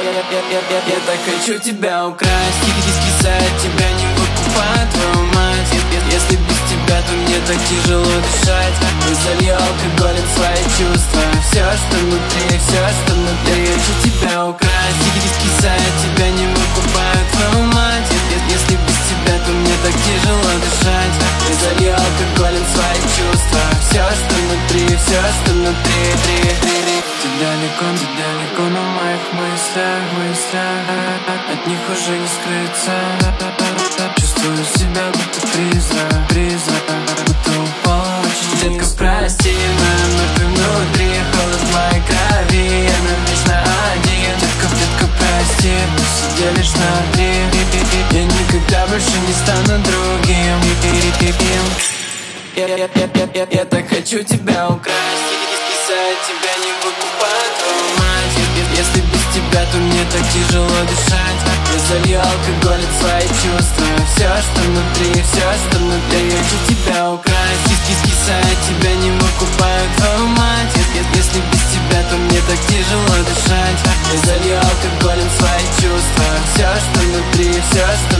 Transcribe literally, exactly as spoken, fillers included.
Я так хочу тебя украсть, кисать тебя, не выкупать твою мать. Если без тебя, то мне так тяжело дышать. Я залью алкоголем свои чувства, все, что внутри, все, что внутри. Я хочу тебя украсть, кисать тебя, не выкупать твою мать. Если без тебя, то мне так тяжело дышать. Я залью алкоголем свои чувства, все, что внутри, все, что внутри. Ты далеко, ты далеко, но в моих мыслях, мыслях от них уже не скрыться. Чувствую себя, будто призрак, призрак, будто упал очень низко. Детка, прости, моя мертвый внутри, холод в моей крови, я навечно один. Детка, детка, прости, мы все лишь на три. Я никогда больше не стану другим. Я, я, я, я, я, я так хочу тебя украсть, списать тебя, не выкупать твою мать. Если без тебя, то мне так тяжело дышать. Я залью алкоголь от свои чувства, все, что внутри, все, что внутри. Я хочу тебя украсть, списать тебя, не выкупаю твою мать. Если без тебя, то мне так тяжело дышать. Я залью алкоголем свои чувства, все, что внутри, все, что